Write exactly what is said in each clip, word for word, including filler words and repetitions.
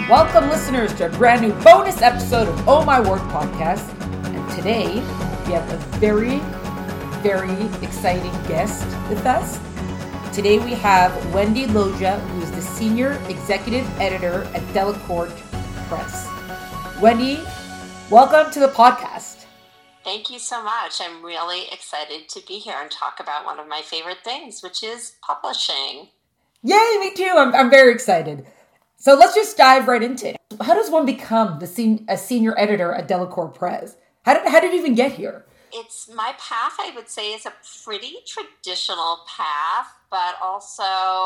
Welcome, listeners, to a brand new bonus episode of Oh My Word podcast. And today, we have a very, very exciting guest with us. Today, we have Wendy Loja, who is the Senior Executive Editor at Delacorte Press. Wendy, welcome to the podcast. Thank you so much. I'm really excited to be here and talk about one of my favorite things, which is publishing. Yay, me too. I'm, I'm very excited. So let's just dive right into it. How does one become the sen- a senior editor at Delacorte Press? How did how did you even get here? It's my path, I would say, is a pretty traditional path, but also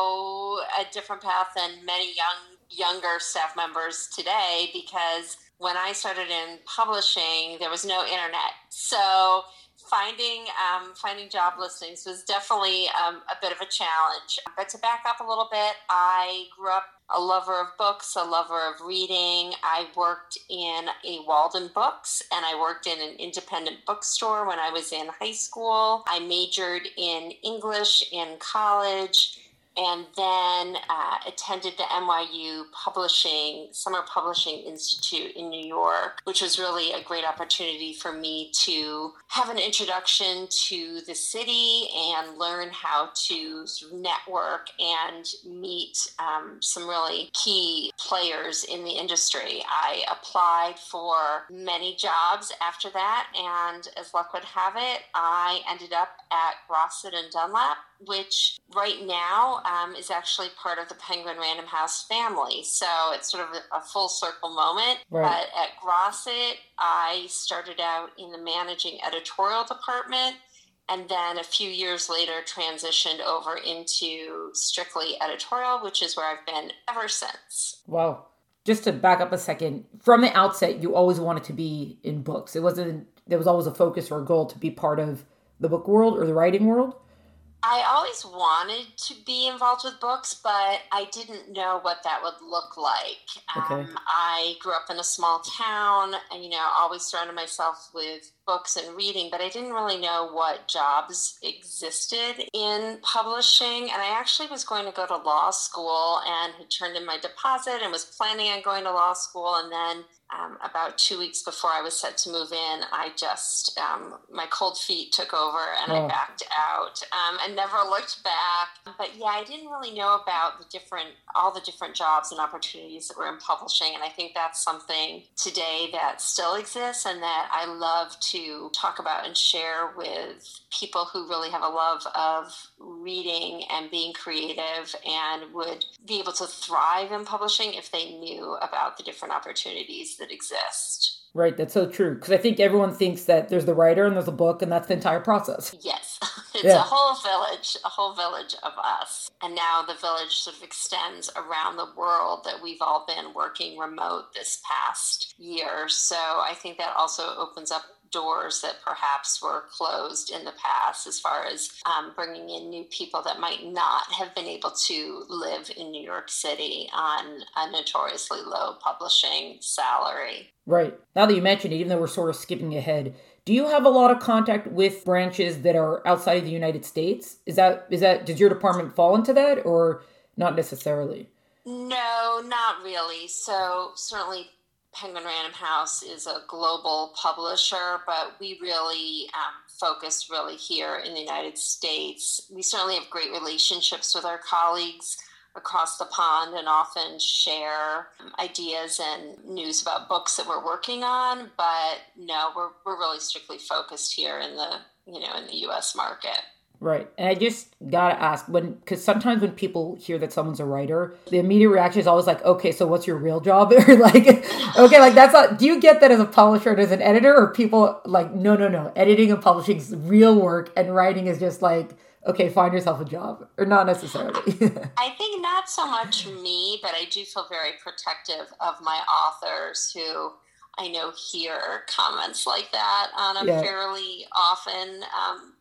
a different path than many young younger staff members today, because when I started in publishing, there was no internet. So Finding um, finding job listings was definitely um, a bit of a challenge. But to back up a little bit, I grew up a lover of books, a lover of reading. I worked in a Walden Books, and I worked in an independent bookstore when I was in high school. I majored in English in college, and then uh, attended the N Y U Publishing Summer Publishing Institute in New York, which was really a great opportunity for me to have an introduction to the city and learn how to sort of network and meet um, some really key players in the industry. I applied for many jobs after that, and as luck would have it, I ended up at Grosset and Dunlap, which right now um, is actually part of the Penguin Random House family. So it's sort of a, a full circle moment. Right. But at Grosset, I started out in the managing editorial department, and then a few years later transitioned over into strictly editorial, which is where I've been ever since. Wow. Just to back up a second, from the outset, you always wanted to be in books. It wasn't, there was always a focus or a goal to be part of the book world or the writing world? I always wanted to be involved with books, but I didn't know what that would look like. Okay. Um, I grew up in a small town and, you know, always surrounded myself with books and reading, but I didn't really know what jobs existed in publishing. And I actually was going to go to law school and had turned in my deposit and was planning on going to law school. And then Um, about two weeks before I was set to move in, I just, um, my cold feet took over and Oh. I backed out um, and never looked back. But yeah, I didn't really know about the different, all the different jobs and opportunities that were in publishing. And I think that's something today that still exists and that I love to talk about and share with people who really have a love of reading and being creative and would be able to thrive in publishing if they knew about the different opportunities that exist. Right, that's so true. Because I think everyone thinks that there's the writer and there's a book and that's the entire process. Yes, it's Yeah. a whole village, a whole village of us. And now the village sort of extends around the world that we've all been working remote this past year. So I think that also opens up doors that perhaps were closed in the past as far as um, bringing in new people that might not have been able to live in New York City on a notoriously low publishing salary. Right. Now that you mention it, even though we're sort of skipping ahead, do you have a lot of contact with branches that are outside of the United States? Is that, is that, does your department fall into that or not necessarily? No, not really. So certainly Penguin Random House is a global publisher, but we really um, focus really here in the United States. We certainly have great relationships with our colleagues across the pond and often share um, ideas and news about books that we're working on. But no, we're we're really strictly focused here in the you know in the U S market. Right. And I just gotta ask, when, because sometimes when people hear that someone's a writer, the immediate reaction is always like, okay, so what's your real job? Or like, okay, like that's not, do you get that as a publisher and as an editor? Or people like, no, no, no, editing and publishing is real work and writing is just like, okay, find yourself a job, or not necessarily. I think not so much me, but I do feel very protective of my authors who I know hear comments like that on a Yeah. fairly often um,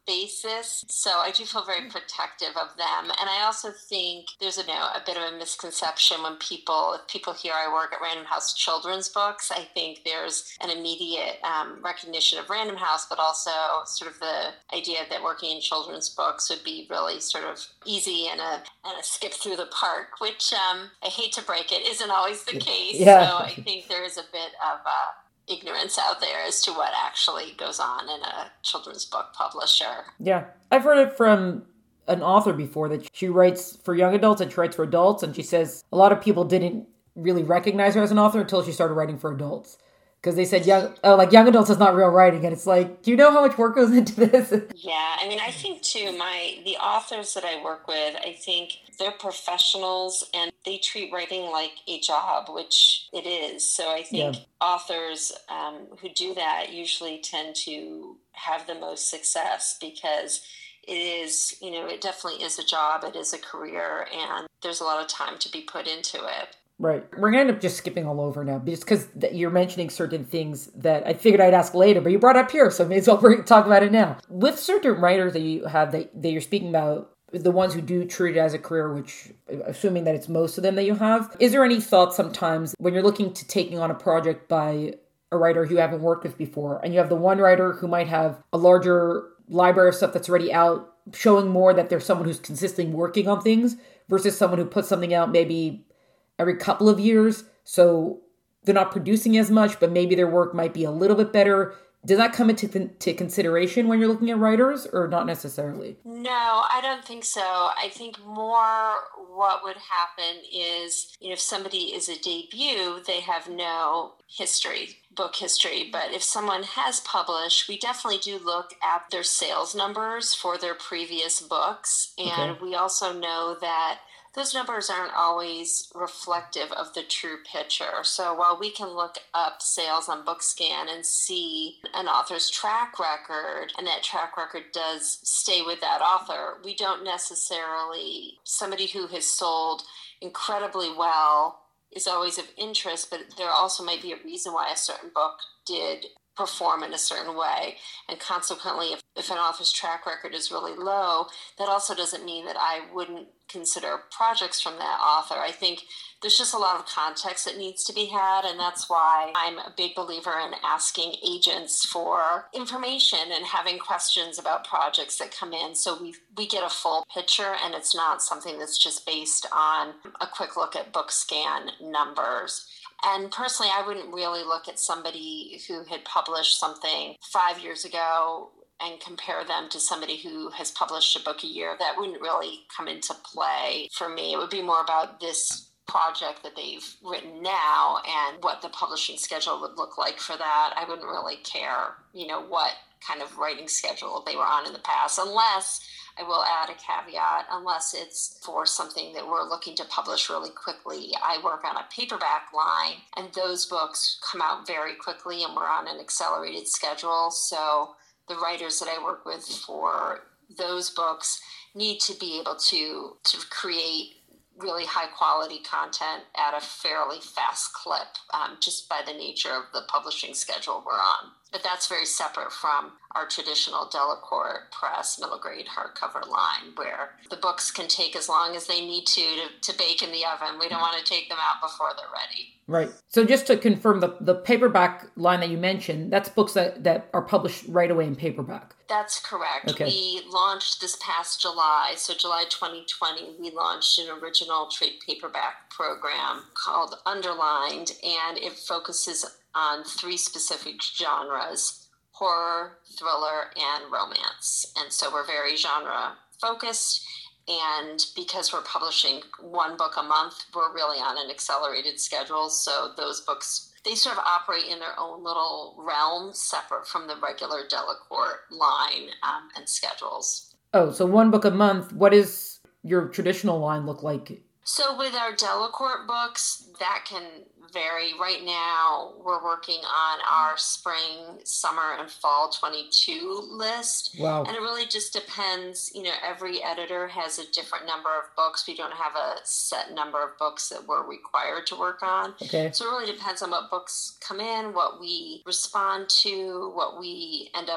basis. So I do feel very protective of them. And I also think there's a, you know, a bit of a misconception when people, if people hear I work at Random House Children's Books, I think there's an immediate um, recognition of Random House, but also sort of the idea that working in children's books would be really sort of easy and a, and a skip through the park, which um, I hate to break it, isn't always the case. Yeah. So I think there is a bit of uh, ignorance out there as to what actually goes on in a children's book publisher. Yeah. I've heard it from an author before that she writes for young adults and she writes for adults. And she says a lot of people didn't really recognize her as an author until she started writing for adults. Because they said, young, oh, like young adults is not real writing. And it's like, do you know how much work goes into this? Yeah. I mean, I think too, my, the authors that I work with, I think they're professionals and they treat writing like a job, which it is. So I think yeah. authors um, who do that usually tend to have the most success because it is, you know, it definitely is a job. It is a career and there's a lot of time to be put into it. Right. We're going to end up just skipping all over now just because you're mentioning certain things that I figured I'd ask later, but you brought up here, so may as well bring, talk about it now. With certain writers that you have that, that you're speaking about, the ones who do treat it as a career, which assuming that it's most of them that you have, is there any thought sometimes when you're looking to taking on a project by a writer who you haven't worked with before, and you have the one writer who might have a larger library of stuff that's already out, showing more that there's someone who's consistently working on things versus someone who puts something out maybe every couple of years, so they're not producing as much, but maybe their work might be a little bit better. Does that come into th- to consideration when you're looking at writers, or not necessarily? No, I don't think so. I think more what would happen is, you know, if somebody is a debut, they have no history, book history. But if someone has published, we definitely do look at their sales numbers for their previous books. And okay. we also know that those numbers aren't always reflective of the true picture. So while we can look up sales on BookScan and see an author's track record, and that track record does stay with that author, we don't necessarily, somebody who has sold incredibly well is always of interest, but there also might be a reason why a certain book did perform in a certain way. And consequently, if, if an author's track record is really low, that also doesn't mean that I wouldn't consider projects from that author. I think there's just a lot of context that needs to be had, and that's why I'm a big believer in asking agents for information and having questions about projects that come in so we we get a full picture and it's not something that's just based on a quick look at BookScan numbers. And personally, I wouldn't really look at somebody who had published something five years ago and compare them to somebody who has published a book a year. That wouldn't really come into play for me. It would be more about this project that they've written now and what the publishing schedule would look like for that. I wouldn't really care, you know, what kind of writing schedule they were on in the past, unless, I will add a caveat, unless it's for something that we're looking to publish really quickly. I work on a paperback line, and those books come out very quickly, and we're on an accelerated schedule. So the writers that I work with for those books need to be able to, to create really high quality content at a fairly fast clip, um, just by the nature of the publishing schedule we're on. But that's very separate from our traditional Delacorte Press middle grade hardcover line, where the books can take as long as they need to, to to bake in the oven. We don't want to take them out before they're ready. Right. So just to confirm, the, the paperback line that you mentioned, that's books that, that are published right away in paperback. That's correct. Okay. We launched this past July, so July twenty twenty, we launched an original trade paperback program called Underlined, and it focuses on three specific genres: horror, thriller, and romance. And so we're very genre focused. And because we're publishing one book a month, we're really on an accelerated schedule. So those books, they sort of operate in their own little realm, separate from the regular Delacorte line um, and schedules. Oh, so one book a month. What does your traditional line look like? So with our Delacorte books, that can vary. Right now, we're working on our spring, summer, and fall twenty-two list. Wow. And it really just depends. You know, every editor has a different number of books. We don't have a set number of books that we're required to work on. Okay. So it really depends on what books come in, what we respond to, what we end up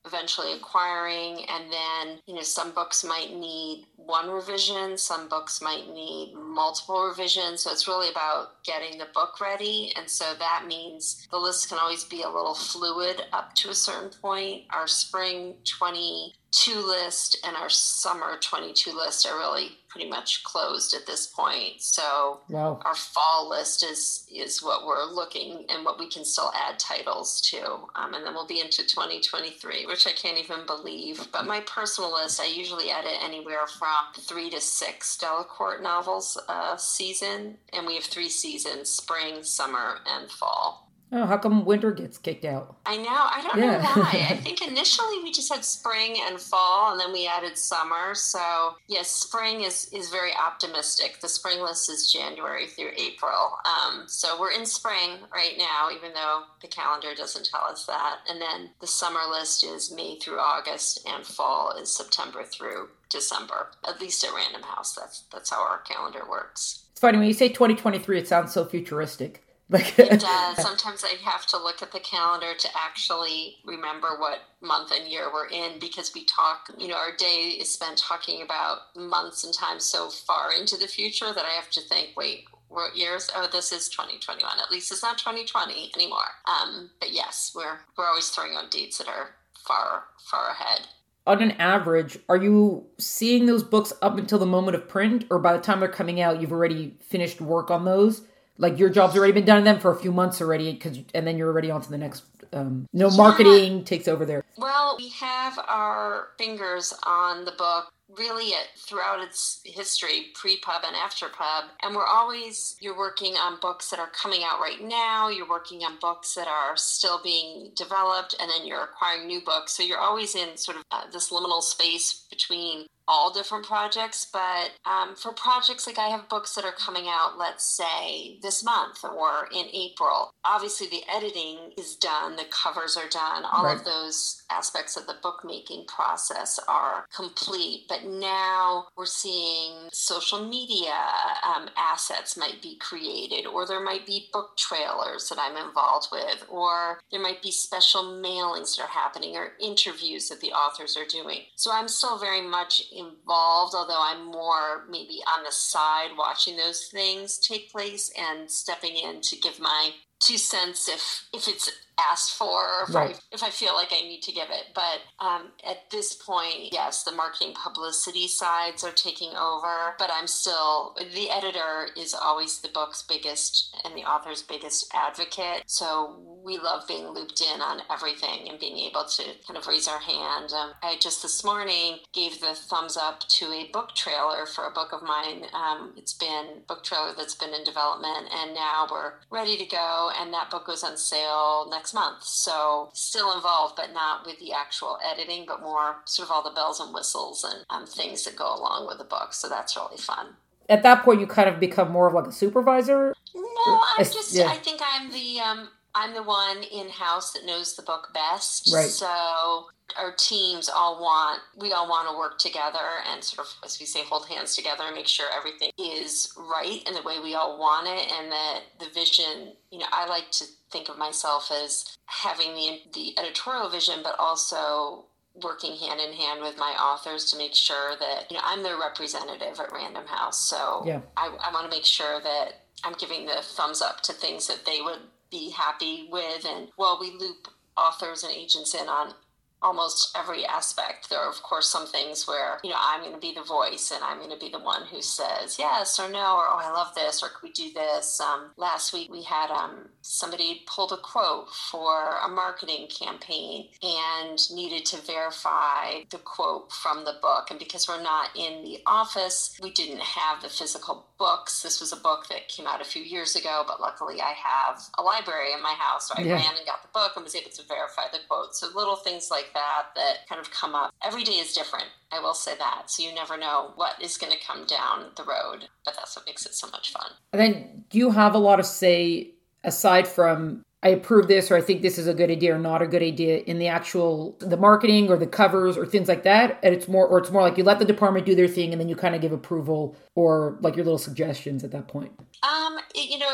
eventually acquiring. And then, you know, some books might need one revision, some books might need multiple revisions. So it's really about getting the book ready. And so that means the list can always be a little fluid up to a certain point. Our spring twenty-two list and our summer twenty-two list are really pretty much closed at this point. So wow. Our fall list is is what we're looking and what we can still add titles to. Um, and then we'll be into twenty twenty-three, which I can't even believe. But my personal list, I usually edit anywhere from three to six Delacorte novels a season. And we have three seasons, spring, summer, and fall. Oh, how come winter gets kicked out? I know. I don't yeah. know why. I think initially we just had spring and fall, and then we added summer. So, yes, spring is, is very optimistic. The spring list is January through April. Um, so we're in spring right now, even though the calendar doesn't tell us that. And then the summer list is May through August, and fall is September through December, at least at Random House. That's, that's how our calendar works. It's funny, when you say twenty twenty-three, it sounds so futuristic. Like it does. Sometimes I have to look at the calendar to actually remember what month and year we're in, because we talk, you know, our day is spent talking about months and time so far into the future that I have to think, wait, what years? Oh, this is twenty twenty-one. At least it's not twenty twenty anymore. Um, but yes, we're we're always throwing out dates that are far, far ahead. On an average, are you seeing those books up until the moment of print, or by the time they're coming out, you've already finished work on those? Like your job's already been done in them for a few months already, cause, and then you're already on to the next, um, no marketing yeah. takes over there. Well, we have our fingers on the book really at, throughout its history, pre-pub and after-pub. And we're always, you're working on books that are coming out right now. You're working on books that are still being developed, and then you're acquiring new books. So you're always in sort of uh, this liminal space between all different projects. But um, for projects, like I have books that are coming out, let's say this month or in April. Obviously the editing is done, the covers are done, all right. of those aspects of the bookmaking process are complete. But now we're seeing social media um, assets might be created, or there might be book trailers that I'm involved with, or there might be special mailings that are happening, or interviews that the authors are doing. So I'm still very much involved, although I'm more maybe on the side watching those things take place and stepping in to give my two cents if if it's asked for, or if, right. I, if I feel like I need to give it. But um, at this point, yes, the marketing publicity sides are taking over, but I'm still, the editor is always the book's biggest and the author's biggest advocate. So we love being looped in on everything and being able to kind of raise our hand. Um, I just this morning gave the thumbs up to a book trailer for a book of mine. Um, it's been a book trailer that's been in development, and now we're ready to go, and that book goes on sale next month. So still involved, but not with the actual editing, but more sort of all the bells and whistles and um, things that go along with the book. So that's really fun. At that point, you kind of become more of like a supervisor? No, I'm just, yeah. I think I'm the, um, I'm the one in-house that knows the book best. Right. So our teams all want, we all want to work together and sort of, as we say, hold hands together and make sure everything is right in the way we all want it, and that the vision, you know, I like to think of myself as having the the editorial vision, but also working hand in hand with my authors to make sure that, you know, I'm their representative at Random House. So yeah. I, I want to make sure that I'm giving the thumbs up to things that they would be happy with. And while we loop authors and agents in on almost every aspect, there are of course some things where, you know, I'm going to be the voice and I'm going to be the one who says yes or no, or oh, I love this, or could we do this? Um, last week we had um, somebody pulled a quote for a marketing campaign and needed to verify the quote from the book. And because we're not in the office, we didn't have the physical books. This was a book that came out a few years ago, but luckily I have a library in my house. So I yeah. ran and got the book and was able to verify the quote. So little things like that that kind of come up. Every day is different, I will say that. So you never know what is going to come down the road, but that's what makes it so much fun. And then do you have a lot of say, aside from I approve this, or I think this is a good idea or not a good idea, in the actual, the marketing or the covers or things like that? And it's more, or it's more like you let the department do their thing and then you kind of give approval or like your little suggestions at that point? Um, it, you know,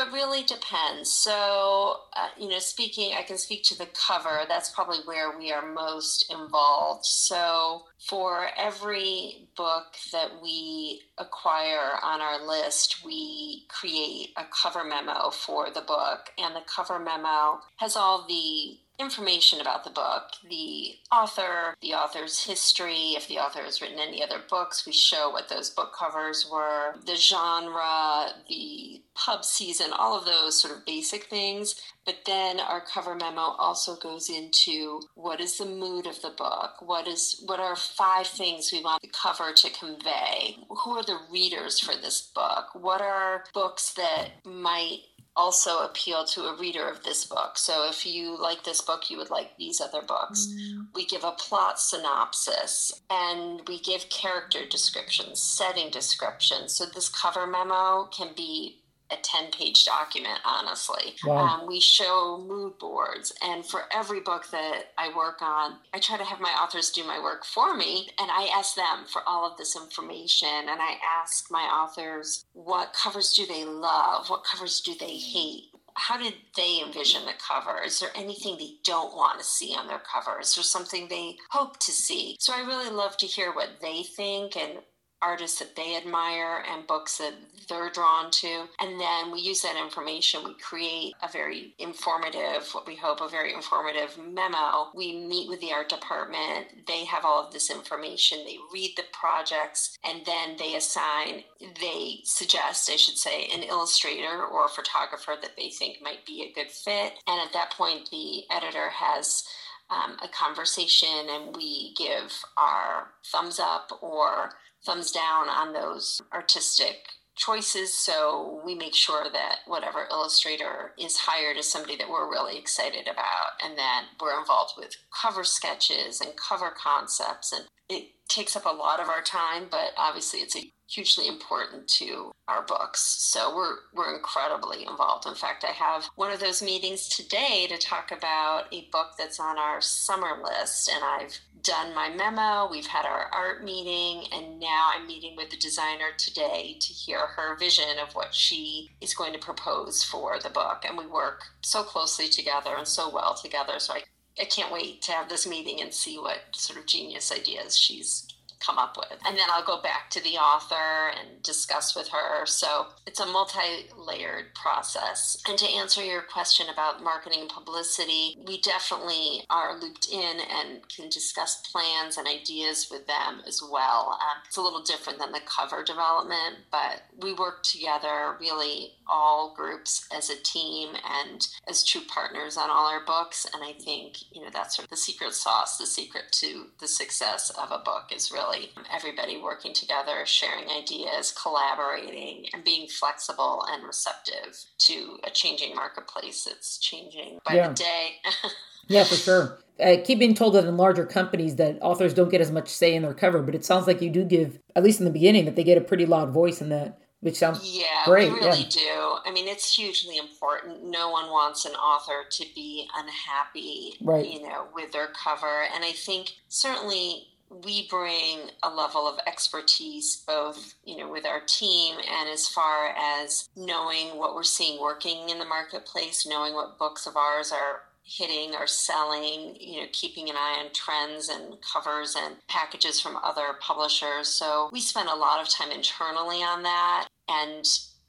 it really depends. So, uh, you know, speaking, I can speak to the cover. That's probably where we are most involved. So for every book that we acquire on our list, we create a cover memo for the book. And the cover memo has all the information about the book, the author, the author's history. If the author has written any other books, we show what those book covers were, the genre, the pub season, all of those sort of basic things. But then our cover memo also goes into what is the mood of the book? What is what are five things we want the cover to convey? Who are the readers for this book? What are books that might also appeal to a reader of this book? So if you like this book, you would like these other books. Mm. We give a plot synopsis and we give character descriptions, setting descriptions. So this cover memo can be a ten-page document, honestly. Wow. Um, we show mood boards, and for every book that I work on, I try to have my authors do my work for me, and I ask them for all of this information, and I ask my authors, what covers do they love? What covers do they hate? How did they envision the cover? Is there anything they don't want to see on their cover? Is there something they hope to see? So I really love to hear what they think and artists that they admire and books that they're drawn to. And then we use that information. We create a very informative, what we hope, a very informative memo. We meet with the art department. They have all of this information. They read the projects, and then they assign, they suggest, I should say, an illustrator or a photographer that they think might be a good fit. And at that point, the editor has um, a conversation, and we give our thumbs up or thumbs down on those artistic choices. So we make sure that whatever illustrator is hired is somebody that we're really excited about. And then we're involved with cover sketches and cover concepts. And it takes up a lot of our time, but obviously it's a hugely important to our books. So we're we're incredibly involved. In fact, I have one of those meetings today to talk about a book that's on our summer list. And I've done my memo, we've had our art meeting, and now I'm meeting with the designer today to hear her vision of what she is going to propose for the book. And we work so closely together and so well together. So I, I can't wait to have this meeting and see what sort of genius ideas she's come up with. And then I'll go back to the author and discuss with her. So it's a multi-layered process. And to answer your question about marketing and publicity, we definitely are looped in and can discuss plans and ideas with them as well. Um, it's a little different than the cover development, but we work together, really all groups as a team and as true partners on all our books. And I think, you know, that's sort of the secret sauce, the secret to the success of a book is really everybody working together, sharing ideas, collaborating, and being flexible and receptive to a changing marketplace that's changing by yeah. the day. Yeah, for sure. I keep being told that in larger companies that authors don't get as much say in their cover, but it sounds like you do give, at least in the beginning, that they get a pretty loud voice in that, which sounds yeah, great. We really yeah. do. I mean, it's hugely important. No one wants an author to be unhappy, right. you know, with their cover. And I think certainly we bring a level of expertise both, you know, with our team and as far as knowing what we're seeing working in the marketplace, knowing what books of ours are hitting or selling, you know, keeping an eye on trends and covers and packages from other publishers. So we spend a lot of time internally on that. And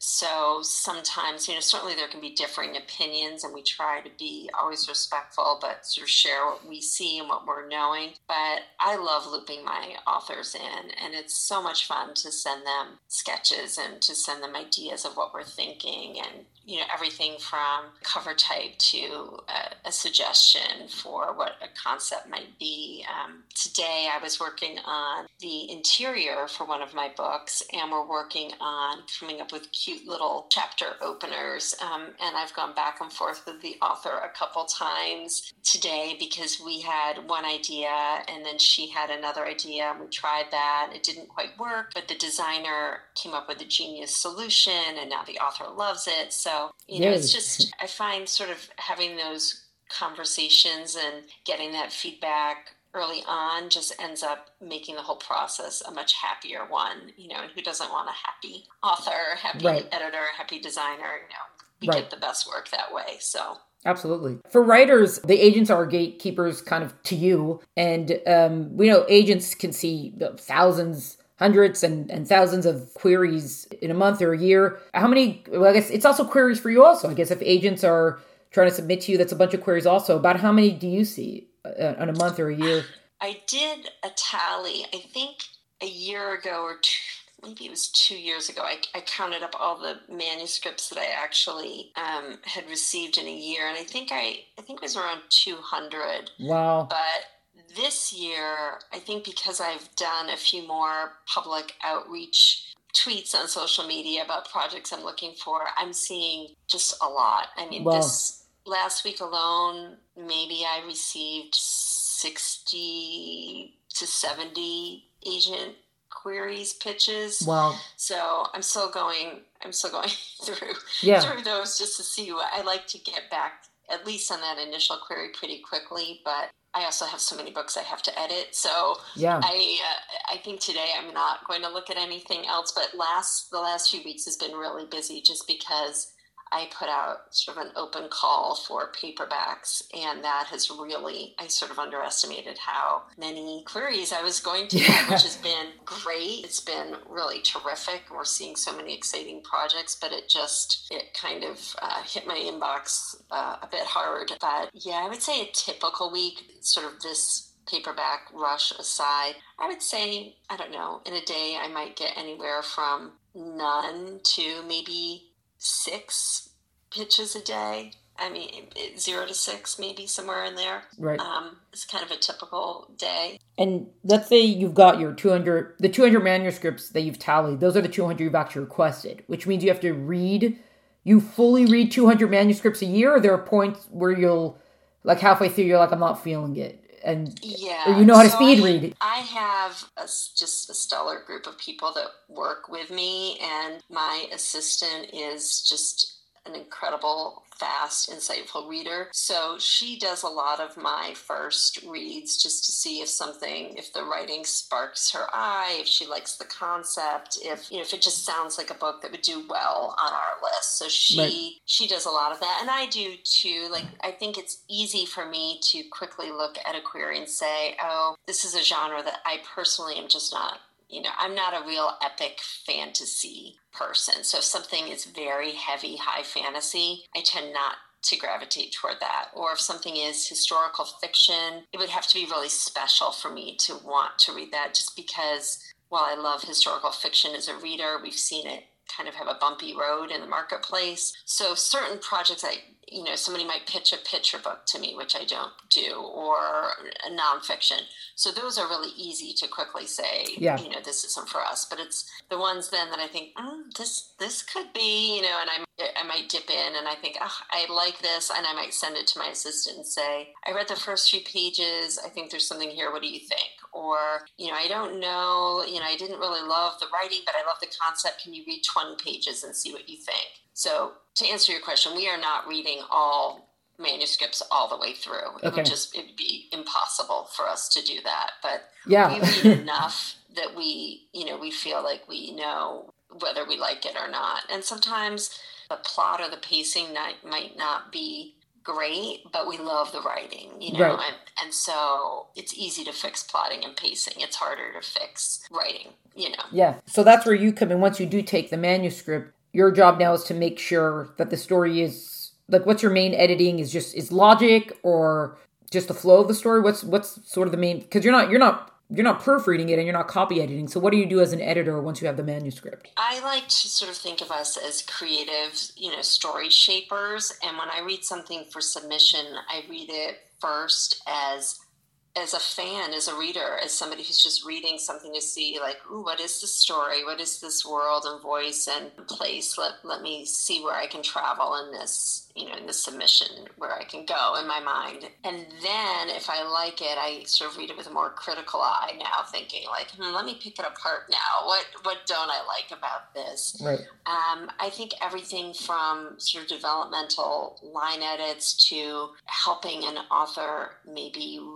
so sometimes, you know, certainly there can be differing opinions, and we try to be always respectful, but sort of share what we see and what we're knowing. But I love looping my authors in, and it's so much fun to send them sketches and to send them ideas of what we're thinking, and, you know, everything from cover type to a, a suggestion for what a concept might be. Um, today I was working on the interior for one of my books, and we're working on coming up with cute little chapter openers. Um, and I've gone back and forth with the author a couple times today because we had one idea and then she had another idea, and we tried that. It didn't quite work, but the designer came up with a genius solution, and now the author loves it. So, you know, yes. It's just, I find sort of having those conversations and getting that feedback early on just ends up making the whole process a much happier one, you know, and who doesn't want a happy author, happy right. editor, happy designer, you know, we right. get the best work that way. So. Absolutely. For writers, the agents are gatekeepers kind of to you. And um, we know agents can see thousands, hundreds and, and thousands of queries in a month or a year. How many, well, I guess it's also queries for you also. I guess if agents are trying to submit to you, that's a bunch of queries also. About how many do you see uh, in a month or a year? I did a tally, I think a year ago or two. Maybe it was two years ago, I, I counted up all the manuscripts that I actually um, had received in a year. And I think I, I think it was around two hundred. Wow. But this year, I think because I've done a few more public outreach tweets on social media about projects I'm looking for, I'm seeing just a lot. I mean, wow. This last week alone, maybe I received sixty to seventy agent queries, pitches. Wow. So I'm still going, I'm still going through, yeah. through those just to see what I like to get back, at least on that initial query pretty quickly. But I also have so many books I have to edit. So yeah. I, uh, I think today I'm not going to look at anything else, but last, the last few weeks has been really busy just because I put out sort of an open call for paperbacks, and that has really, I sort of underestimated how many queries I was going to get, which has been great. It's been really terrific. We're seeing so many exciting projects, but it just, it kind of uh, hit my inbox uh, a bit hard. But yeah, I would say a typical week, sort of this paperback rush aside, I would say, I don't know, in a day I might get anywhere from none to maybe six pitches a day. I mean, zero to six, maybe somewhere in there. Right. Um, it's kind of a typical day. And let's say you've got your two hundred, the two hundred manuscripts that you've tallied. Those are the two hundred you've actually requested, which means you have to read, you fully read two hundred manuscripts a year. Or there are points where you'll, like halfway through, you're like, I'm not feeling it. And yeah, or you know how to so speed I, read it. I have a, just a stellar group of people that work with me, and my assistant is just an incredible, fast, insightful reader. So she does a lot of my first reads just to see if something, if the writing sparks her eye, if she likes the concept, if you know, if it just sounds like a book that would do well on our list. So she right. she does a lot of that, and I do too. Like, I think it's easy for me to quickly look at a query and say, oh, this is a genre that I personally am just not. You know, I'm not a real epic fantasy person. So if something is very heavy, high fantasy, I tend not to gravitate toward that. Or if something is historical fiction, it would have to be really special for me to want to read that, just because while I love historical fiction as a reader, we've seen it kind of have a bumpy road in the marketplace. So certain projects, I, you know, somebody might pitch a picture book to me, which I don't do, or a nonfiction. So those are really easy to quickly say, yeah. you know, this isn't for us. But it's the ones then that I think, mm, this this could be, you know, and I I might dip in and I think, oh, I like this, and I might send it to my assistant and say, I read the first few pages. I think there's something here. What do you think? Or, you know, I don't know, you know, I didn't really love the writing, but I love the concept. Can you read twenty pages and see what you think? So to answer your question, we are not reading all manuscripts all the way through. It okay. would just, it'd be impossible for us to do that. But yeah. we read enough that we, you know, we feel like we know whether we like it or not. And sometimes the plot or the pacing might, might not be great, but we love the writing, you know, right. and, and so it's easy to fix plotting and pacing. It's harder to fix writing, you know. Yeah. So that's where you come in. Once you do take the manuscript, your job now is to make sure that the story is, like, what's your main editing? Is just, is logic or just the flow of the story? What's, what's sort of the main, because you're not, you're not, you're not proofreading it and you're not copy editing. So what do you do as an editor once you have the manuscript? I like to sort of think of us as creative, you know, story shapers. And when I read something for submission, I read it first as as a fan, as a reader, as somebody who's just reading something to see, like, ooh, what is this story? What is this world and voice and place? Let let me see where I can travel in this, you know, in this submission, where I can go in my mind. And then if I like it, I sort of read it with a more critical eye now, thinking like, hmm, let me pick it apart now. What what don't I like about this? Right. Um, I think everything from sort of developmental line edits to helping an author maybe reshape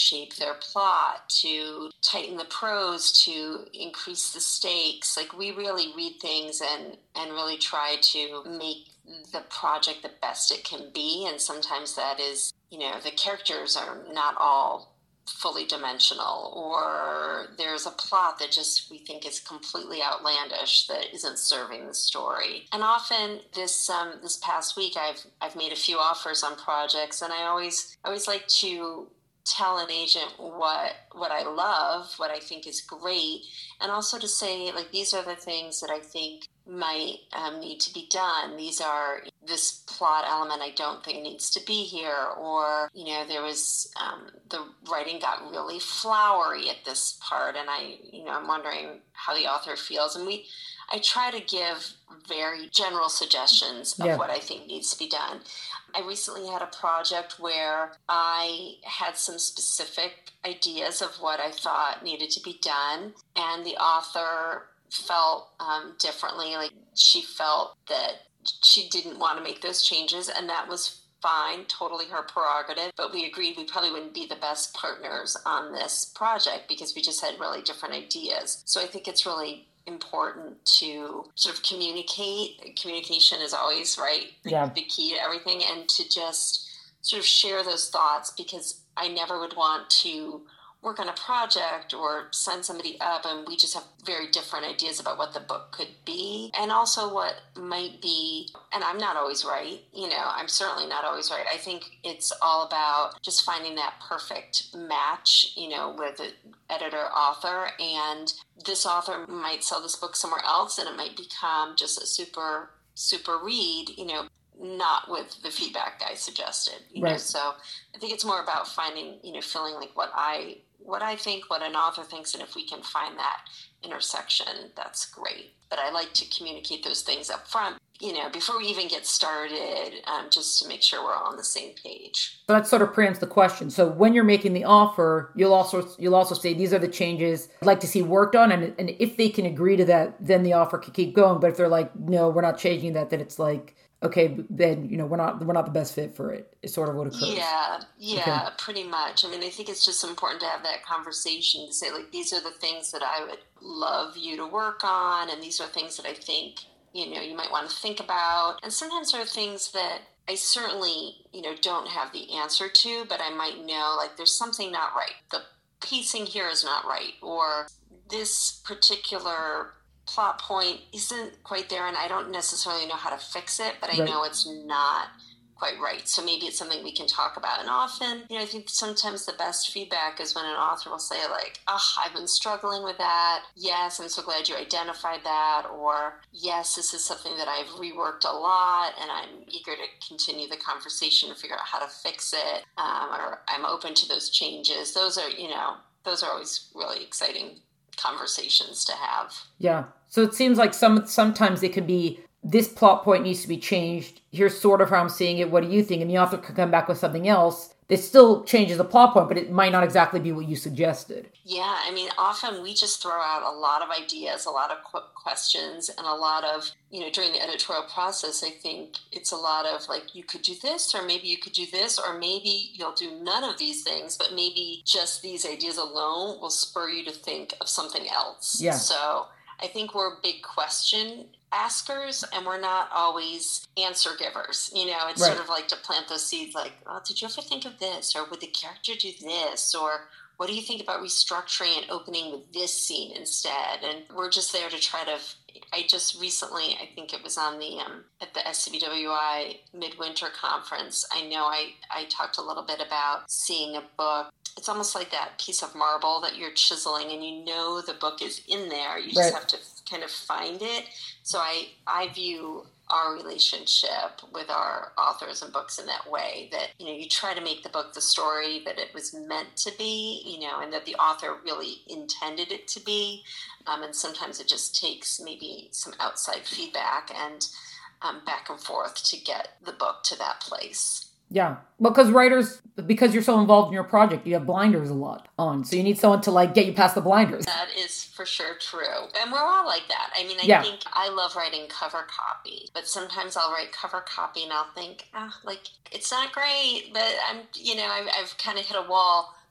reshape their plot, to tighten the prose, to increase the stakes. Like, we really read things and, and really try to make the project the best it can be. And sometimes that is, you know, the characters are not all fully dimensional, or there's a plot that just we think is completely outlandish that isn't serving the story. And often this um, this past week I've I've made a few offers on projects, and I always always like to tell an agent what what I love, what I think is great, and also to say, like, these are the things that I think might um, need to be done. These are this plot element I don't think needs to be here, or, you know, there was um, the writing got really flowery at this part, and I, you know, I'm wondering how the author feels. And we, I try to give very general suggestions of Yeah. what I think needs to be done. I recently had a project where I had some specific ideas of what I thought needed to be done, and the author felt um, differently. Like, she felt that she didn't want to make those changes, and that was fine, totally her prerogative. But we agreed we probably wouldn't be the best partners on this project because we just had really different ideas. So I think it's really important to sort of communicate. Communication is always, right, Yeah. the key to everything, and to just sort of share those thoughts, because I never would want to work on a project or send somebody up and we just have very different ideas about what the book could be, and also what might be. And I'm not always right, you know, I'm certainly not always right. I think it's all about just finding that perfect match, you know, with the editor author, and this author might sell this book somewhere else and it might become just a super, super read, you know, not with the feedback I suggested, you Right. know. So I think it's more about finding, you know, feeling like what I what I think, what an author thinks, and if we can find that intersection, that's great. But I like to communicate those things up front, you know, before we even get started, um, just to make sure we're all on the same page. So that sort of preempts the question. So when you're making the offer, you'll also you'll also say, these are the changes I'd like to see worked on, and and if they can agree to that, then the offer can keep going. But if they're like, no, we're not changing that, then it's like, okay, then, you know, we're not we're not the best fit for it. It's sort of what occurs. Yeah, yeah, Okay. pretty much. I mean, I think it's just important to have that conversation to say, like, these are the things that I would love you to work on, and these are things that I think, you know, you might want to think about. And sometimes there are things that I certainly, you know, don't have the answer to, but I might know, like, there's something not right. The pacing here is not right, or this particular plot point isn't quite there, and I don't necessarily know how to fix it, but I Right. know it's not quite right. So maybe it's something we can talk about. And often, you know, I think sometimes the best feedback is when an author will say, like, oh, I've been struggling with that. Yes, I'm so glad you identified that. Or, yes, this is something that I've reworked a lot, and I'm eager to continue the conversation to figure out how to fix it. Um, or I'm open to those changes. Those are, you know, those are always really exciting conversations to have. Yeah. So it seems like some sometimes it could be, this plot point needs to be changed. Here's sort of how I'm seeing it. What do you think? And the author could come back with something else that still changes the plot point, but it might not exactly be what you suggested. Yeah, I mean, often we just throw out a lot of ideas, a lot of qu- questions, and a lot of, you know, during the editorial process, I think it's a lot of, like, you could do this, or maybe you could do this, or maybe you'll do none of these things, but maybe just these ideas alone will spur you to think of something else. Yeah. So I think we're big question askers, and we're not always answer givers. You know, it's Right. sort of like to plant those seeds, like, oh, did you ever think of this? Or would the character do this? Or what do you think about restructuring and opening with this scene instead? And we're just there to try to, I just recently, I think it was on the, um, at the S C B W I Midwinter Conference, I know I, I talked a little bit about seeing a book. It's almost like that piece of marble that you're chiseling, and you know the book is in there. You just Right. have to kind of find it. So I, I view our relationship with our authors and books in that way, that, you know, you try to make the book the story that it was meant to be, you know, and that the author really intended it to be. Um, and sometimes it just takes maybe some outside feedback and um, back and forth to get the book to that place. Yeah. Well, because writers, because you're so involved in your project, you have blinders a lot on. So you need someone to, like, get you past the blinders. That is for sure true. And we're all like that. I mean, I Yeah. think I love writing cover copy, but sometimes I'll write cover copy and I'll think, ah, like, it's not great, but I'm, you know, I've, I've kind of hit a wall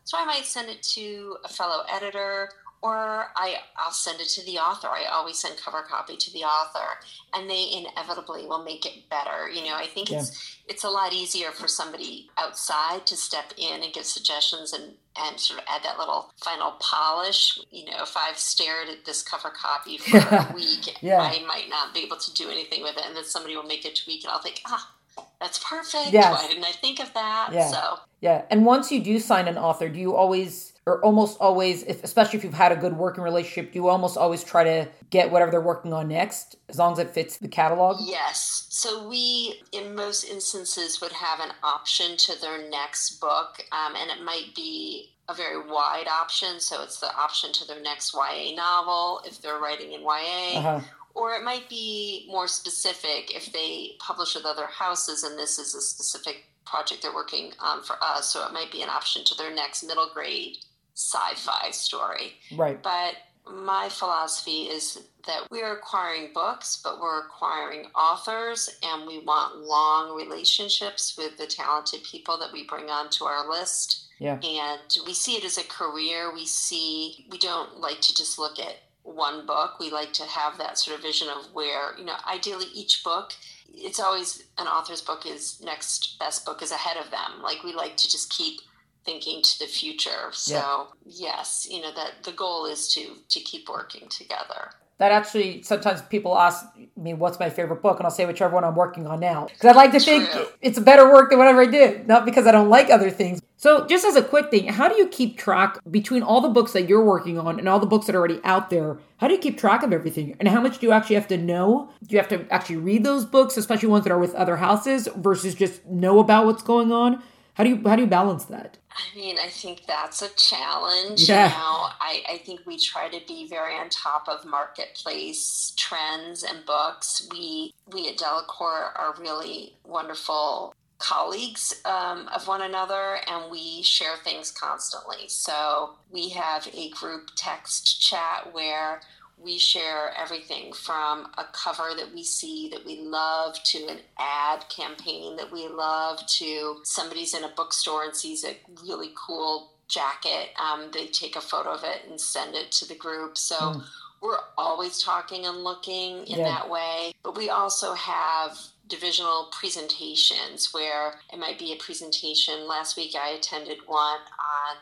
So I might send it to a fellow editor, or I, I'll send it to the author. I always send cover copy to the author, and they inevitably will make it better. You know, I think yeah. it's it's a lot easier for somebody outside to step in and give suggestions and, and sort of add that little final polish. You know, if I've stared at this cover copy for a week, yeah. I might not be able to do anything with it, and then somebody will make a tweak, and I'll think, ah, that's perfect. Yes. Why didn't I think of that? Yeah. So yeah. And once you do sign an author, do you always, or almost always, if, especially if you've had a good working relationship, do you almost always try to get whatever they're working on next, as long as it fits the catalog? Yes. So we, in most instances, would have an option to their next book, um, and it might be a very wide option. So it's the option to their next Y A novel, if they're writing in Y A. Uh-huh. Or it might be more specific if they publish with other houses and this is a specific project they're working on for us. So it might be an option to their next middle grade sci-fi story. Right. But my philosophy is that we're acquiring books, but we're acquiring authors, and we want long relationships with the talented people that we bring onto our list. Yeah. And we see it as a career. We see, we don't like to just look at one book. We like to have that sort of vision of where, you know, ideally each book, it's always an author's book is next best book is ahead of them. Like we like to just keep thinking to the future. So yeah. yes, you know, that the goal is to to keep working together. That actually, sometimes people ask me, what's my favorite book? And I'll say whichever one I'm working on now. Because I'd like to True. think it's better work than whatever I did. Not because I don't like other things. So just as a quick thing, how do you keep track between all the books that you're working on and all the books that are already out there? How do you keep track of everything? And how much do you actually have to know? Do you have to actually read those books, especially ones that are with other houses, versus just know about what's going on? How do you how do you balance that? I mean, I think that's a challenge. Yeah. You know, I, I think we try to be very on top of marketplace trends and books. We we at Delacorte are really wonderful colleagues um, of one another, and we share things constantly. So we have a group text chat where we share everything from a cover that we see that we love to an ad campaign that we love to somebody's in a bookstore and sees a really cool jacket. Um, they take a photo of it and send it to the group. So mm. we're always talking and looking in yeah. that way. But we also have divisional presentations where it might be a presentation. Last week I attended one on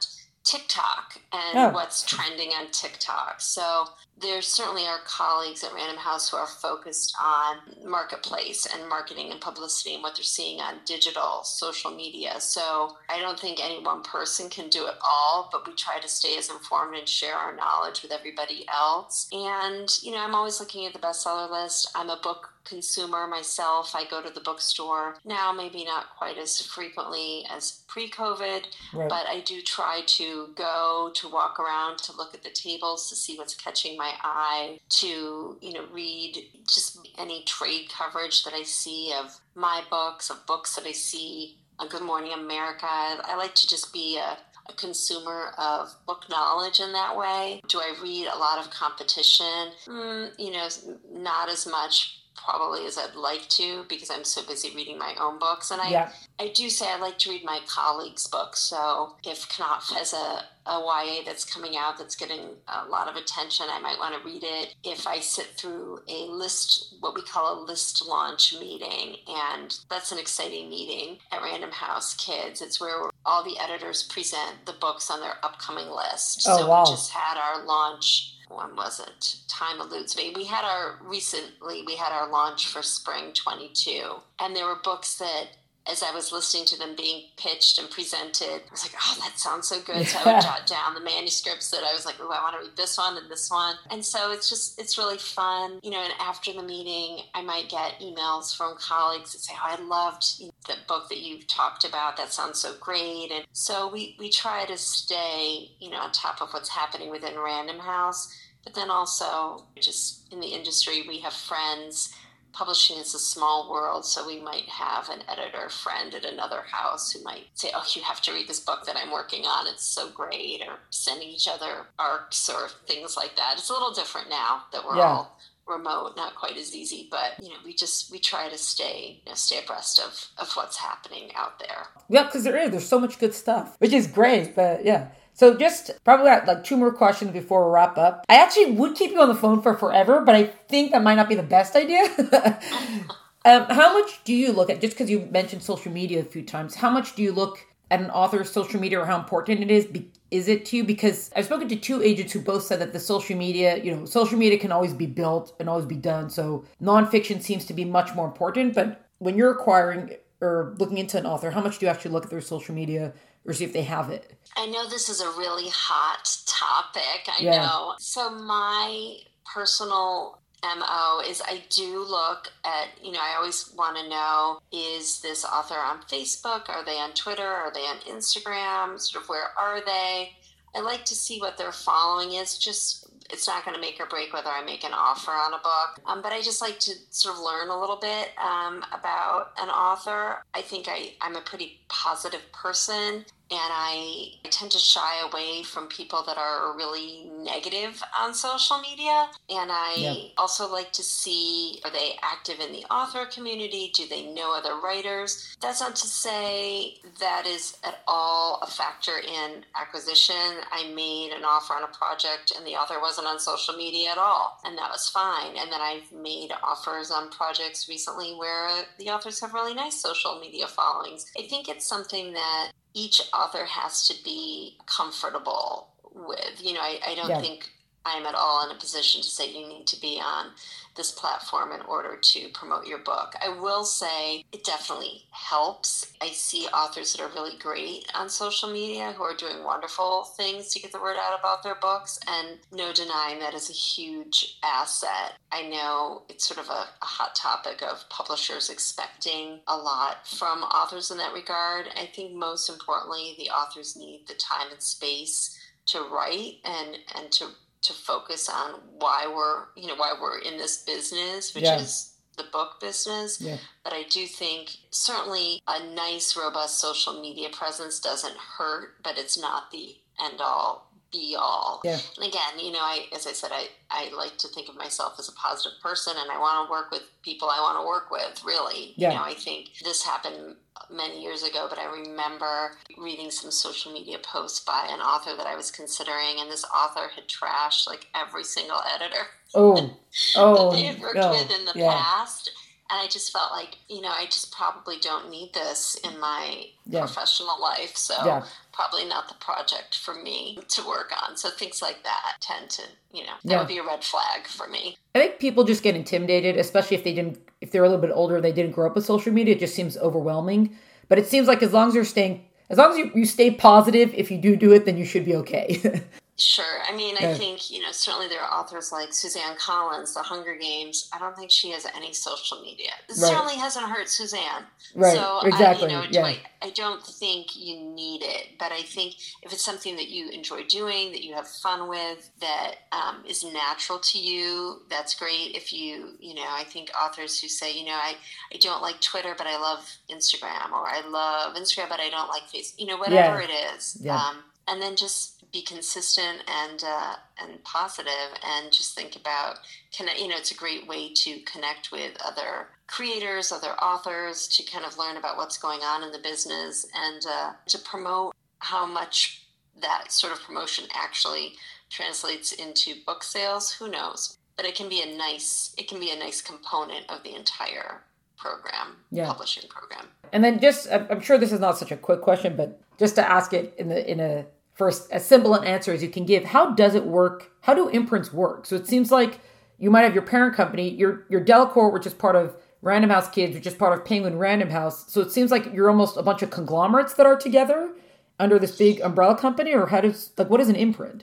TikTok and oh. what's trending on TikTok. So there certainly are colleagues at Random House who are focused on marketplace and marketing and publicity and what they're seeing on digital social media. So I don't think any one person can do it all, but we try to stay as informed and share our knowledge with everybody else. And, you know, I'm always looking at the bestseller list. I'm a book consumer myself. I go to the bookstore now, maybe not quite as frequently as pre-COVID, right. but I do try to go to walk around to look at the tables to see what's catching my eye, to, you know, read just any trade coverage that I see of my books, of books that I see on Good Morning America. I like to just be a a consumer of book knowledge in that way. Do I read a lot of competition? Mm, you know, not as much probably as I'd like to, because I'm so busy reading my own books. And I, yeah. I do say I like to read my colleagues' books. So if Knopf has a, a Y A that's coming out that's getting a lot of attention, I might want to read it. If I sit through a list, what we call a list launch meeting, and that's an exciting meeting at Random House Kids. It's where all the editors present the books on their upcoming list. Oh, so wow. we just had our launch. When was it? Time eludes me. We had our, recently, we had our launch for spring twenty-two. And there were books that, as I was listening to them being pitched and presented, I was like, oh, that sounds so good. So I would jot down the manuscripts that I was like, oh, I want to read this one and this one. And so it's just, it's really fun. You know, and after the meeting, I might get emails from colleagues that say, oh, I loved the book that you've talked about. That sounds so great. And so we, we try to stay, you know, on top of what's happening within Random House. But then also just in the industry, we have friends. Publishing is a small world, so we might have an editor friend at another house who might say, oh, you have to read this book that I'm working on. It's so great. Or sending each other arcs or things like that. It's a little different now that we're yeah. all remote, not quite as easy, but you know, we just we try to stay you know, stay abreast of, of what's happening out there. Yeah, because there is. There's so much good stuff, which is great. But yeah. So just probably got like two more questions before we wrap up. I actually would keep you on the phone for forever, but I think that might not be the best idea. um, how much do you look at, just because you mentioned social media a few times, how much do you look at an author's social media or how important it is? Be- is it to you? Because I've spoken to two agents who both said that the social media, you know, social media can always be built and always be done. So nonfiction seems to be much more important. But when you're acquiring or looking into an author, how much do you actually look at their social media or see if they have it? I know this is a really hot topic. I Yeah. know. So my personal M O is I do look at, you know, I always want to know, is this author on Facebook? Are they on Twitter? Are they on Instagram? Sort of where are they? I like to see what their following is. Just, it's not going to make or break whether I make an offer on a book. Um, but I just like to sort of learn a little bit um, about an author. I think I, I'm a pretty positive person. And I tend to shy away from people that are really negative on social media. And I Yeah. also like to see, are they active in the author community? Do they know other writers? That's not to say that is at all a factor in acquisition. I made an offer on a project and the author wasn't on social media at all. And that was fine. And then I've made offers on projects recently where the authors have really nice social media followings. I think it's something that each author has to be comfortable with. You know, I, I don't Yeah. think I'm at all in a position to say you need to be on this platform in order to promote your book. I will say it definitely helps. I see authors that are really great on social media who are doing wonderful things to get the word out about their books, and no denying that is a huge asset. I know it's sort of a, a hot topic of publishers expecting a lot from authors in that regard. I think most importantly, the authors need the time and space to write and, and to to focus on why we're, you know, why we're in this business, which Yeah. is the book business. Yeah. But I do think certainly a nice, robust social media presence doesn't hurt, but it's not the end all be all. Yeah. And again, you know, I, as I said, I, I like to think of myself as a positive person, and I want to work with people I want to work with, really. Yeah. You know, I think this happened many years ago, but I remember reading some social media posts by an author that I was considering, and this author had trashed like every single editor Oh, oh, that they had worked no. with in the Yeah. past. And I just felt like, you know, I just probably don't need this in my Yeah. professional life. So Yeah. probably not the project for me to work on. So things like that tend to, you know, that Yeah. would be a red flag for me. I think people just get intimidated, especially if they didn't, if they're a little bit older, they didn't grow up with social media. It just seems overwhelming. But it seems like as long as you're staying, as long as you, you stay positive, if you do do it, then you should be okay. Sure. I mean, Yeah. I think, you know, certainly there are authors like Suzanne Collins, The Hunger Games. I don't think she has any social media. It Right. certainly hasn't hurt Suzanne. Right. So, Exactly. I, you know, do Yeah. I, I don't think you need it. But I think if it's something that you enjoy doing, that you have fun with, that um, is natural to you, that's great. If you, you know, I think authors who say, you know, I, I don't like Twitter, but I love Instagram, or I love Instagram, but I don't like Facebook, you know, whatever Yeah. it is. Yeah. Um, and then just be consistent and uh, and positive, and just think about, connect, you know, it's a great way to connect with other creators, other authors, to kind of learn about what's going on in the business, and uh, to promote. How much that sort of promotion actually translates into book sales, who knows? But it can be a nice, it can be a nice component of the entire program, Yeah. publishing program. And then just, I'm I'm sure this is not such a quick question, but just to ask it in the in a first as simple an answer as you can give, how does it work? How do imprints work? So it seems like you might have your parent company, your your Delacorte, which is part of Random House Kids, which is part of Penguin Random House. So it seems like you're almost a bunch of conglomerates that are together under this big umbrella company, or how does, like, what is an imprint?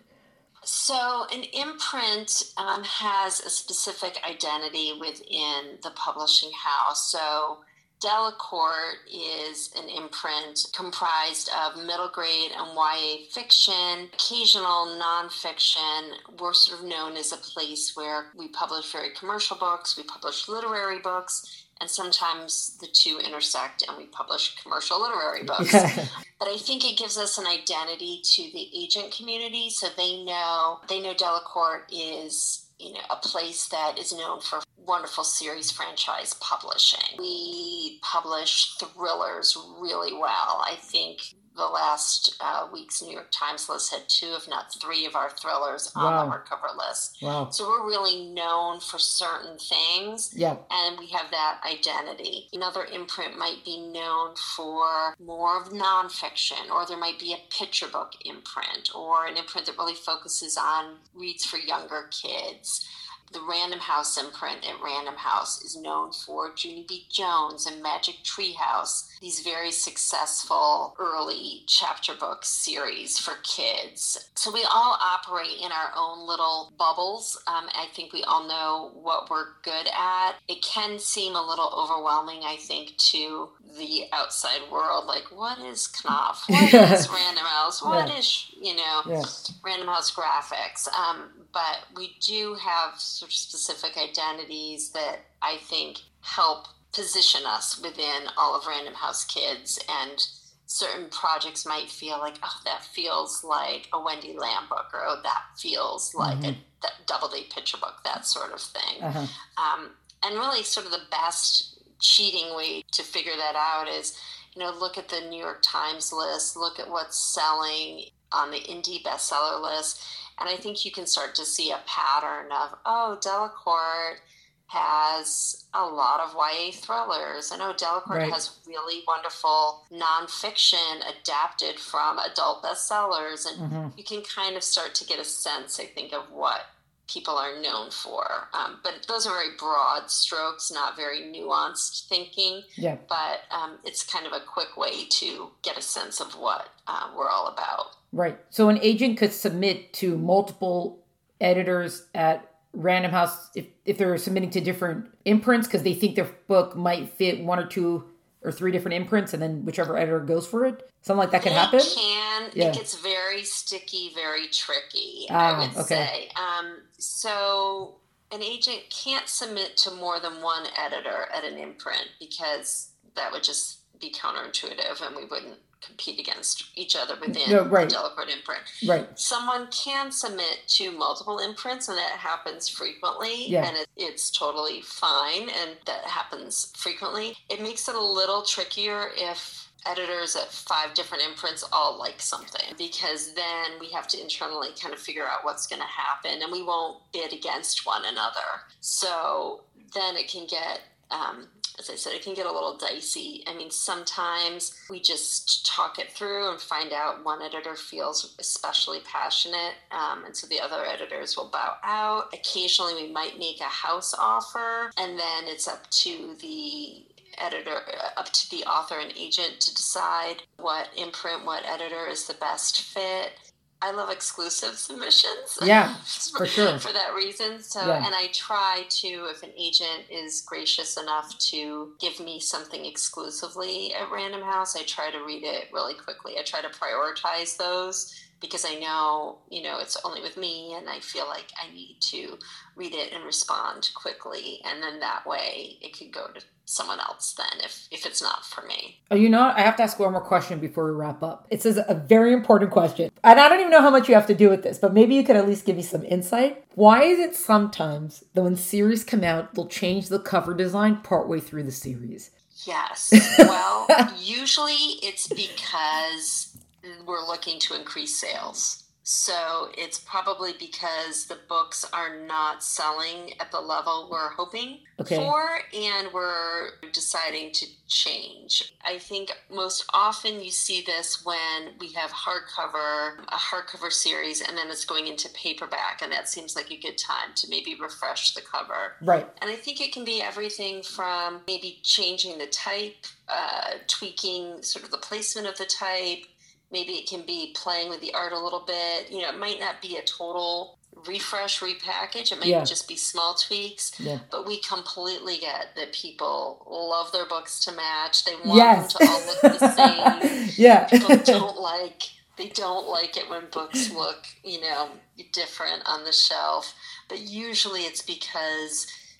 So an imprint um, has a specific identity within the publishing house. So Delacorte is an imprint comprised of middle grade and Y A fiction, occasional nonfiction. We're sort of known as a place where we publish very commercial books, we publish literary books, and sometimes the two intersect and we publish commercial literary books. Yeah. But I think it gives us an identity to the agent community, so they know they know Delacorte is, you know, a place that is known for wonderful series franchise publishing. We publish thrillers really well. I think the last uh, week's New York Times list had two, if not three, of our thrillers on Wow. the hardcover list. Wow. So we're really known for certain things, yeah. and we have that identity. Another imprint might be known for more of nonfiction, or there might be a picture book imprint, or an imprint that really focuses on reads for younger kids. The Random House imprint at Random House is known for Junie B. Jones and Magic Tree House, these very successful early chapter book series for kids. So we all operate in our own little bubbles. Um, I think we all know what we're good at. It can seem a little overwhelming, I think, to the outside world. Like, what is Knopf? What is Random House? What yeah. is, you know, yeah. Random House Graphics? Um, but we do have sort of specific identities that I think help position us within all of Random House Kids, and certain projects might feel like, oh, that feels like a Wendy Lamb book, or oh, that feels like mm-hmm. a that Doubleday picture book, that sort of thing. Uh-huh. Um, and really sort of the best cheating way to figure that out is, you know, look at the New York Times list, look at what's selling on the indie bestseller list. And I think you can start to see a pattern of, oh, Delacorte has a lot of Y A thrillers. I know Delacorte right. has really wonderful nonfiction adapted from adult bestsellers. And mm-hmm. you can kind of start to get a sense, I think, of what people are known for. Um, but those are very broad strokes, not very nuanced thinking. Yeah. But um, it's kind of a quick way to get a sense of what uh, we're all about. Right. So an agent could submit to multiple editors at Random House if, if they're submitting to different imprints because they think their book might fit one or two or three different imprints, and then whichever editor goes for it. Something like that could it happen? It can. Yeah. It gets very sticky, very tricky, ah, I would okay. say. Um, so an agent can't submit to more than one editor at an imprint because that would just be counterintuitive and we wouldn't compete against each other within no, right. the Delacorte imprint. Right. Someone can submit to multiple imprints, and that happens frequently, yeah. and it, it's totally fine, and that happens frequently. It makes it a little trickier if editors at five different imprints all like something, because then we have to internally kind of figure out what's going to happen, and we won't bid against one another. So then it can get... Um, As I said, it can get a little dicey. I mean, sometimes we just talk it through and find out one editor feels especially passionate, um, and so the other editors will bow out. Occasionally, we might make a house offer, and then it's up to the editor, up to the author and agent to decide what imprint, what editor is the best fit. I love exclusive submissions. Yeah, for, for sure. For that reason. So, yeah. And I try to, if an agent is gracious enough to give me something exclusively at Random House, I try to read it really quickly. I try to prioritize those because I know, you know, it's only with me, and I feel like I need to read it and respond quickly. And then that way it could go to someone else then if, if it's not for me. Oh, you know what? I have to ask one more question before we wrap up. It says a very important question. And I don't even know how much you have to do with this, but maybe you could at least give me some insight. Why is it sometimes that when series come out, they'll change the cover design partway through the series? Yes. Well, usually it's because we're looking to increase sales. So it's probably because the books are not selling at the level we're hoping okay. for, and we're deciding to change. I think most often you see this when we have hardcover, a hardcover series, and then it's going into paperback, and that seems like a good time to maybe refresh the cover. Right. And I think it can be everything from maybe changing the type, uh, tweaking sort of the placement of the type. Maybe it can be playing with the art a little bit. You know, it might not be a total refresh, repackage. It might yeah. just be small tweaks. Yeah. But we completely get that people love their books to match. They want yes. them to all look the same. yeah. People don't like, they don't like it when books look, you know, different on the shelf. But usually it's because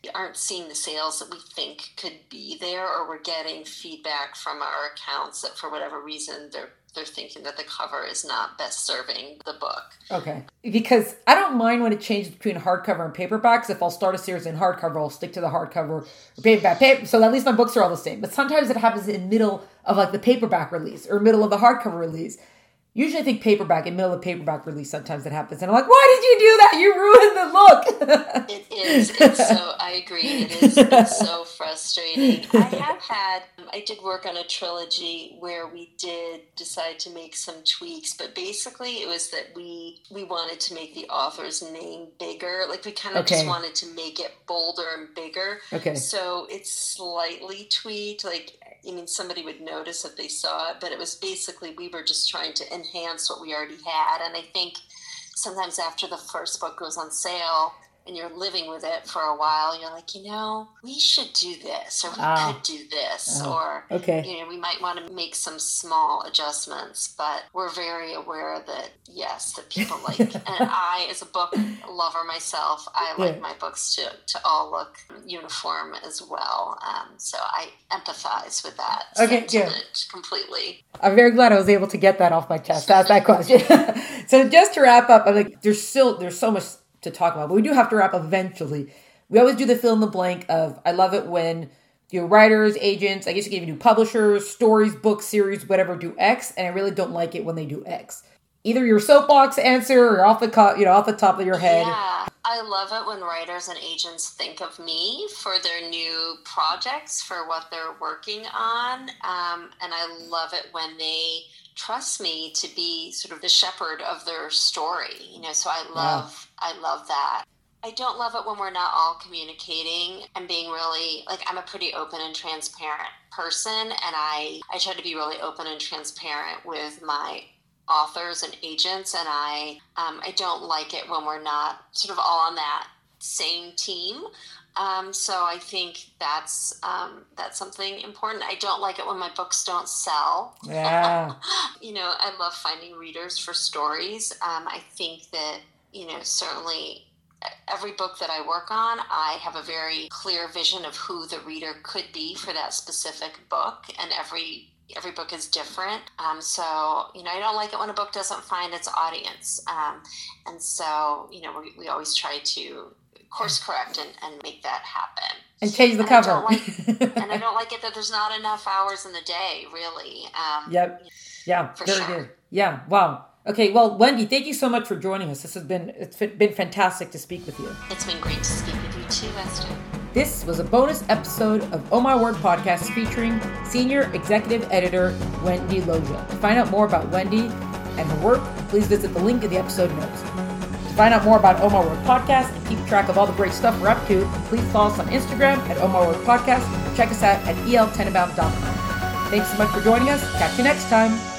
aren't seeing the sales that we think could be there, or we're getting feedback from our accounts that for whatever reason they're they're thinking that the cover is not best serving the book. Okay. Because I don't mind when it changes between hardcover and paperbacks. If I'll start a series in hardcover, I'll stick to the hardcover or paperback. Paper, so at least my books are all the same. But sometimes it happens in the middle of like the paperback release or middle of the hardcover release. Usually I think paperback, in the middle of paperback release, sometimes it happens. And I'm like, why did you do that? You ruined the look. It is. It's so, I agree. It is it's so frustrating. I have had, I did work on a trilogy where we did decide to make some tweaks, but basically it was that we, we wanted to make the author's name bigger. Like we kind of Okay. just wanted to make it bolder and bigger. Okay. So it's slightly tweaked. Like, I mean, somebody would notice if they saw it, but it was basically, we were just trying to enhance what we already had. And I think sometimes after the first book goes on sale and you're living with it for a while, you're like, you know, we should do this, or we Ah. could do this, Oh. or, Okay. you know, we might want to make some small adjustments, but we're very aware that, yes, that people like, and I, as a book lover myself, I like Yeah. my books to, to all look uniform as well. Um, so I empathize with that Okay, sentiment completely. I'm very glad I was able to get that off my chest. Ask that question. So just to wrap up, I'm like, there's still, there's so much to talk about, but we do have to wrap up eventually. We always do the fill in the blank of, I love it when your writers, agents, I guess you can even do publishers, stories, books, series, whatever, do X, and I really don't like it when they do X. Either your soapbox answer or off the co- you know, off the top of your head. Yeah, I love it when writers and agents think of me for their new projects, for what they're working on, um, and I love it when they trust me to be sort of the shepherd of their story. You know, so I love, yeah. I love that. I don't love it when we're not all communicating and being really, like, I'm a pretty open and transparent person, and I, I try to be really open and transparent with my authors and agents, and I um, I don't like it when we're not sort of all on that same team. Um, so I think that's um, that's something important. I don't like it when my books don't sell. Yeah. You know, I love finding readers for stories. Um, I think that, you know, certainly every book that I work on, I have a very clear vision of who the reader could be for that specific book, and every Every book is different. Um, so, you know, I don't like it when a book doesn't find its audience. Um, and so, you know, we, we always try to course correct and, and make that happen. And change the and cover. I like, and I don't like it that there's not enough hours in the day, really. Um, yep. Yeah, for very sure. good. Yeah, wow. Okay, well, Wendy, thank you so much for joining us. This has been, it's been fantastic to speak with you. It's been great to speak with you too, Esther. This was a bonus episode of Oh My Word Podcast featuring Senior Executive Editor Wendy Loja. To find out more about Wendy and her work, please visit the link in the episode notes. To find out more about Oh My Word Podcast and keep track of all the great stuff we're up to, please follow us on Instagram at Oh My Word Podcast. Check us out at E L Tenenbaum dot com. Thanks so much for joining us. Catch you next time.